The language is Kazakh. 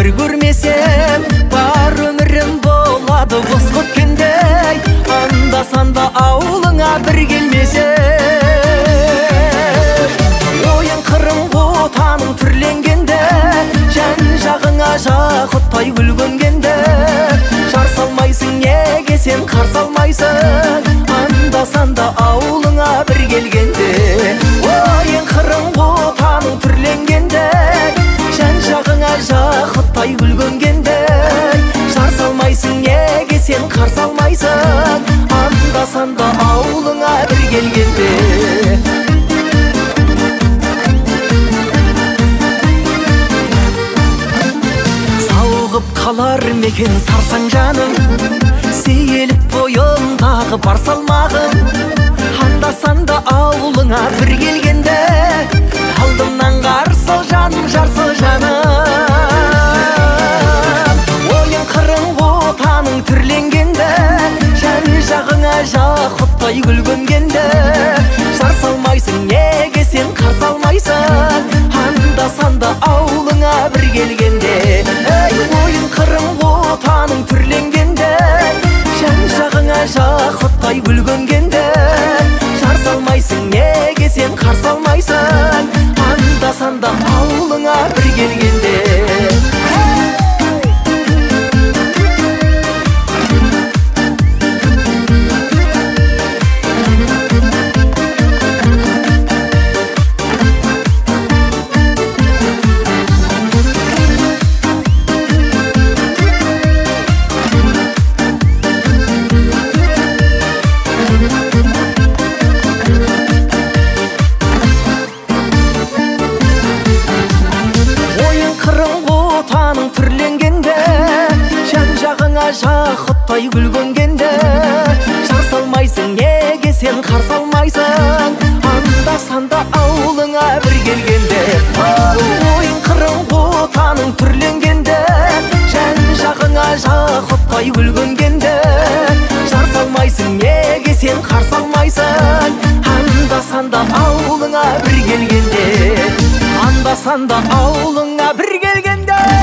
бір көрмесем бар өмірім болады бос өткендей. Анда-санда ауылыңа бір келмесем, ойын қырың отаның түрленгенде, жан-жағыңа жақұттай күлгөнгенде, жар салмайсың неге сен қарсы алмайсың, анда-санда ауылыңа бір келгенде. Ойын қырың отаның түрленгенде, жан-жағыңа жақұттай күлгөнгенде, жар салмайсың неге сен қарсы алмайсың, анда-санда ауылыңа бір келгенде. Сауығып қалар мекен сарсаң жаным, сейіліп бойындағы бар салмағым, анда-санда ауылыңа бір келгенде, алдымнан қарсы жаным, жарсы жаным. Ойын қырың отаның түрленгенде, жан-жағыңа жақұттай күлгөнгенде, жар салмайсың неге сен қарсы алмайсың, анда-санда ауылыңа бір келгенде. Ойын қырың отаның түрленгенде, жан-жағыңа жақұттай күлгөнгенде, жар салмайсың неге сен қарсы алмайсың, анда-санда ауылыңа бір келгенде. Жақұттай күлгөнгенде, жар салмайсың неге сен қарсы алмайсың, анда-санда ауылыңа бір келгенде. Ойын қырың отаның түрленгенде, жан-жағыңа жақұттай күлгөнгенде, жар салмайсың неге сен қарсы алмайсың, анда-санда ауылыңа бір келгенде, анда-санда ауылыңа бір келгенде.